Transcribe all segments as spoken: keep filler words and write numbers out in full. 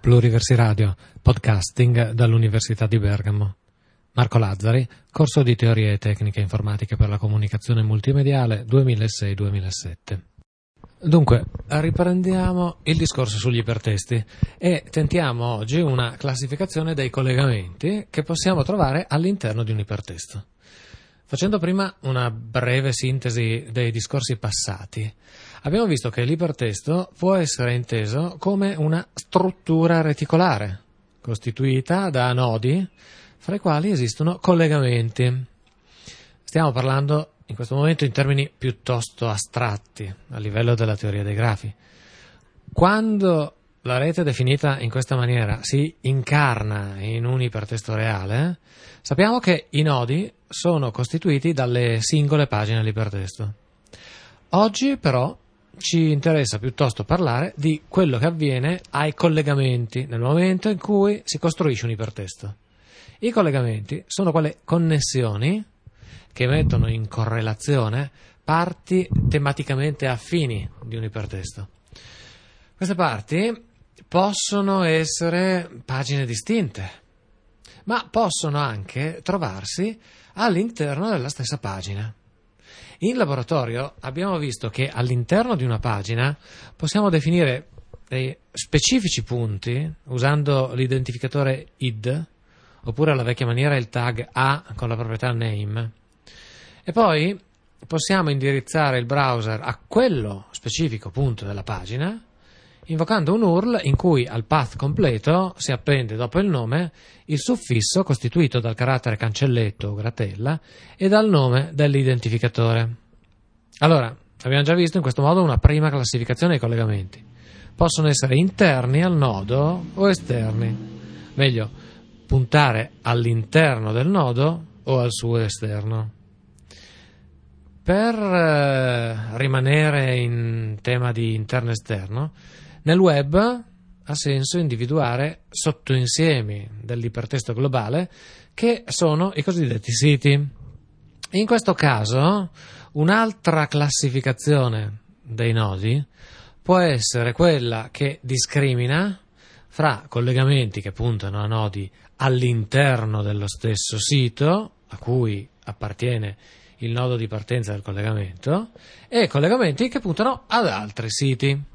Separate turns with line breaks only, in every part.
Pluriversi Radio, podcasting dall'Università di Bergamo. Marco Lazzari, corso di teorie e tecniche informatiche per la comunicazione multimediale duemilasei duemilasette. Dunque, riprendiamo il discorso sugli ipertesti e tentiamo oggi una classificazione dei collegamenti che possiamo trovare all'interno di un ipertesto. Facendo prima una breve sintesi dei discorsi passati, abbiamo visto che l'ipertesto può essere inteso come una struttura reticolare, costituita da nodi fra i quali esistono collegamenti. Stiamo parlando in questo momento in termini piuttosto astratti, a livello della teoria dei grafi. Quando la rete definita in questa maniera si incarna in un ipertesto reale, sappiamo che i nodi sono costituiti dalle singole pagine dell'ipertesto. Oggi però ci interessa piuttosto parlare di quello che avviene ai collegamenti nel momento in cui si costruisce un ipertesto. I collegamenti sono quelle connessioni che mettono in correlazione parti tematicamente affini di un ipertesto. Queste parti possono essere pagine distinte, ma possono anche trovarsi all'interno della stessa pagina. In laboratorio abbiamo visto che all'interno di una pagina possiamo definire dei specifici punti usando l'identificatore id, oppure alla vecchia maniera il tag a con la proprietà name, e poi possiamo indirizzare il browser a quello specifico punto della pagina invocando un U R L in cui al path completo si appende dopo il nome il suffisso costituito dal carattere cancelletto o gratella e dal nome dell'identificatore. Allora, abbiamo già visto in questo modo una prima classificazione dei collegamenti. Possono essere interni al nodo o esterni. Meglio, puntare all'interno del nodo o al suo esterno. Per eh, rimanere in tema di interno-esterno, nel web ha senso individuare sottoinsiemi dell'ipertesto globale che sono i cosiddetti siti. In questo caso un'altra classificazione dei nodi può essere quella che discrimina fra collegamenti che puntano a nodi all'interno dello stesso sito a cui appartiene il nodo di partenza del collegamento e collegamenti che puntano ad altri siti.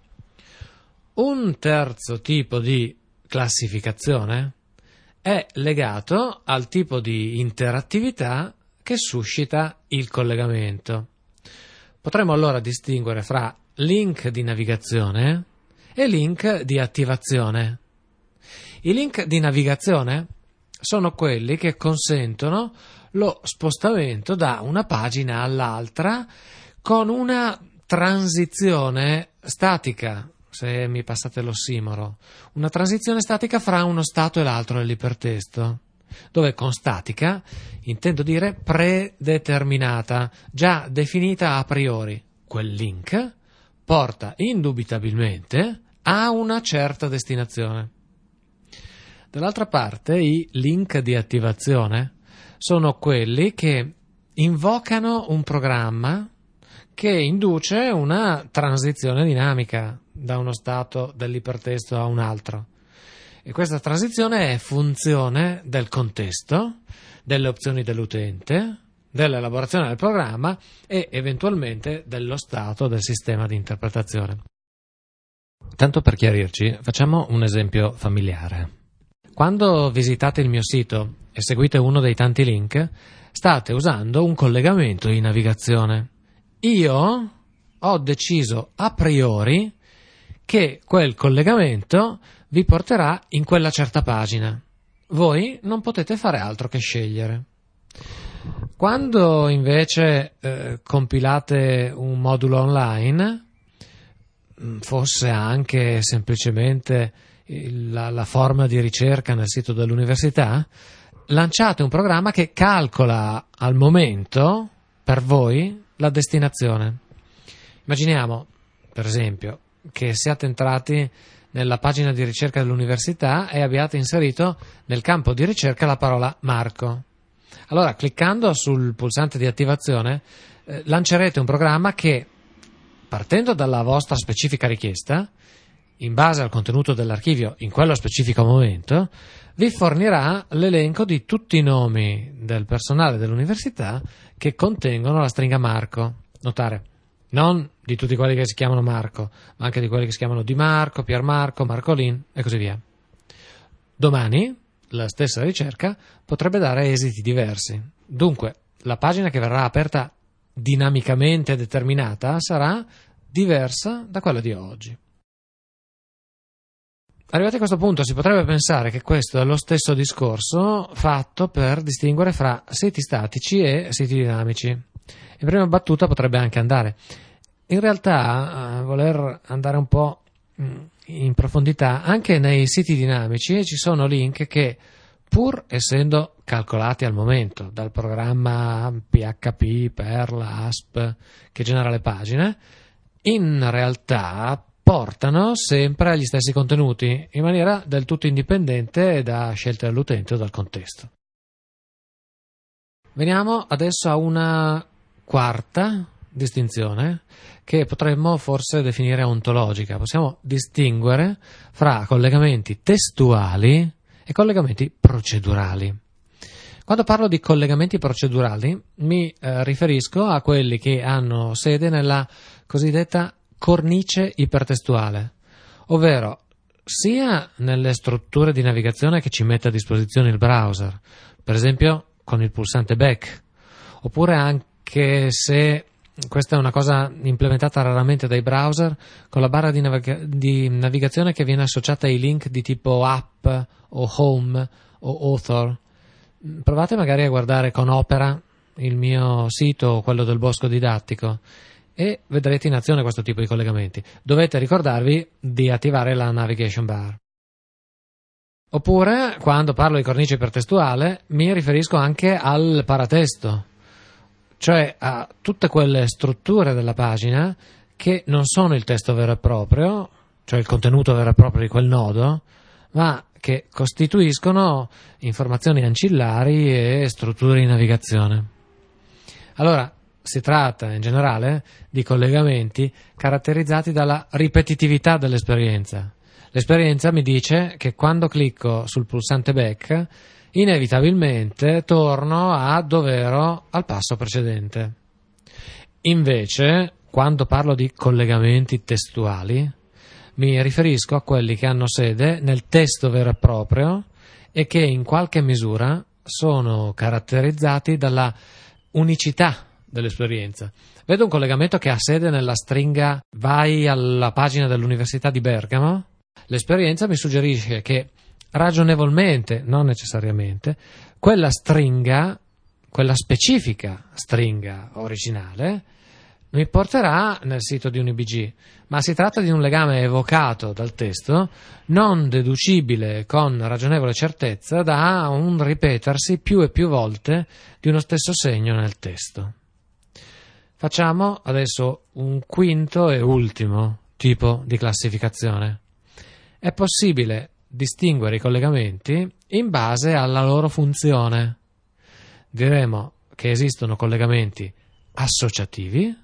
Un terzo tipo di classificazione è legato al tipo di interattività che suscita il collegamento. Potremmo allora distinguere fra link di navigazione e link di attivazione. I link di navigazione sono quelli che consentono lo spostamento da una pagina all'altra con una transizione statica, se mi passate l'ossimoro, una transizione statica fra uno stato e l'altro dell'ipertesto, dove con statica intendo dire predeterminata, già definita a priori. Quel link porta indubitabilmente a una certa destinazione. Dall'altra parte, i link di attivazione sono quelli che invocano un programma che induce una transizione dinamica da uno stato dell'ipertesto a un altro. E questa transizione è funzione del contesto, delle opzioni dell'utente, dell'elaborazione del programma e eventualmente dello stato del sistema di interpretazione. Tanto per chiarirci, facciamo un esempio familiare. Quando visitate il mio sito e seguite uno dei tanti link, state usando un collegamento di navigazione. Io ho deciso a priori che quel collegamento vi porterà in quella certa pagina. Voi non potete fare altro che scegliere. Quando invece eh, compilate un modulo online, fosse anche semplicemente il, la, la forma di ricerca nel sito dell'università, lanciate un programma che calcola al momento per voi la destinazione. Immaginiamo, per esempio, che siate entrati nella pagina di ricerca dell'università e abbiate inserito nel campo di ricerca la parola Marco. Allora, cliccando sul pulsante di attivazione, eh, lancerete un programma che, partendo dalla vostra specifica richiesta, in base al contenuto dell'archivio in quello specifico momento, vi fornirà l'elenco di tutti i nomi del personale dell'università che contengono la stringa Marco. Notare, non di tutti quelli che si chiamano Marco, ma anche di quelli che si chiamano Di Marco, Pier Marco, Marcolin e così via. Domani la stessa ricerca potrebbe dare esiti diversi. Dunque, la pagina che verrà aperta dinamicamente determinata sarà diversa da quella di oggi. Arrivati a questo punto si potrebbe pensare che questo è lo stesso discorso fatto per distinguere fra siti statici e siti dinamici. In prima battuta potrebbe anche andare. In realtà, a voler andare un po' in profondità, anche nei siti dinamici ci sono link che, pur essendo calcolati al momento dal programma P H P, Perl, A S P che genera le pagine, in realtà portano sempre agli stessi contenuti in maniera del tutto indipendente da scelte dell'utente o dal contesto. Veniamo adesso a una quarta distinzione che potremmo forse definire ontologica. Possiamo distinguere fra collegamenti testuali e collegamenti procedurali. Quando parlo di collegamenti procedurali mi eh, riferisco a quelli che hanno sede nella cosiddetta cornice ipertestuale, ovvero sia nelle strutture di navigazione che ci mette a disposizione il browser, per esempio con il pulsante back, oppure anche se questa è una cosa implementata raramente dai browser, con la barra di, naviga- di navigazione che viene associata ai link di tipo app o home o author. Provate magari a guardare con Opera il mio sito o quello del Bosco Didattico e vedrete in azione questo tipo di collegamenti. Dovete ricordarvi di attivare la navigation bar. Oppure, quando parlo di cornice ipertestuale, mi riferisco anche al paratesto, cioè a tutte quelle strutture della pagina che non sono il testo vero e proprio, cioè il contenuto vero e proprio di quel nodo, ma che costituiscono informazioni ancillari e strutture di navigazione. Allora, si tratta in generale di collegamenti caratterizzati dalla ripetitività dell'esperienza. L'esperienza mi dice che quando clicco sul pulsante back, inevitabilmente torno a dov'ero al passo precedente. Invece, quando parlo di collegamenti testuali, mi riferisco a quelli che hanno sede nel testo vero e proprio e che in qualche misura sono caratterizzati dalla unicità dell'esperienza. Vedo un collegamento che ha sede nella stringa vai alla pagina dell'Università di Bergamo. L'esperienza mi suggerisce che ragionevolmente, non necessariamente, quella stringa, quella specifica stringa originale, mi porterà nel sito di UniBG, ma si tratta di un legame evocato dal testo, non deducibile con ragionevole certezza da un ripetersi più e più volte di uno stesso segno nel testo. Facciamo adesso un quinto e ultimo tipo di classificazione. È possibile distinguere i collegamenti in base alla loro funzione. Diremo che esistono collegamenti associativi,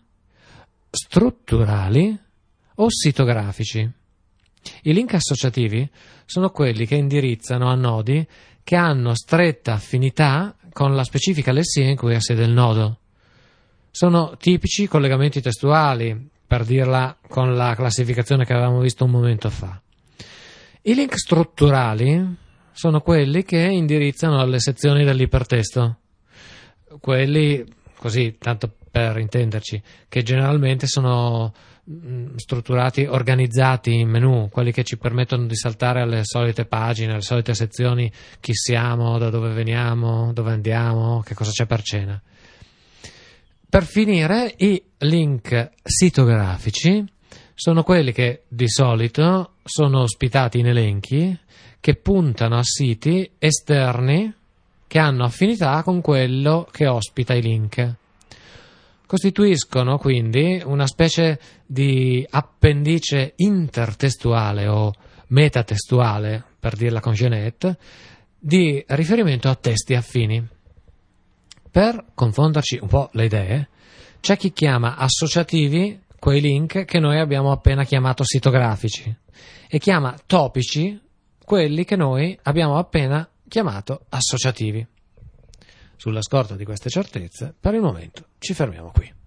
strutturali o sitografici. I link associativi sono quelli che indirizzano a nodi che hanno stretta affinità con la specifica lessina in cui ha sede il nodo. Sono tipici collegamenti testuali, per dirla con la classificazione che avevamo visto un momento fa. I link strutturali sono quelli che indirizzano alle sezioni dell'ipertesto, quelli, così, tanto per intenderci, che generalmente sono strutturati, organizzati in menu, quelli che ci permettono di saltare alle solite pagine, alle solite sezioni, chi siamo, da dove veniamo, dove andiamo, che cosa c'è per cena. Per finire, i link sitografici sono quelli che di solito sono ospitati in elenchi che puntano a siti esterni che hanno affinità con quello che ospita i link. Costituiscono quindi una specie di appendice intertestuale o metatestuale, per dirla con Genet, di riferimento a testi affini. Per confonderci un po' le idee, c'è chi chiama associativi quei link che noi abbiamo appena chiamato sitografici e chiama topici quelli che noi abbiamo appena chiamato associativi. Sulla scorta di queste certezze, per il momento ci fermiamo qui.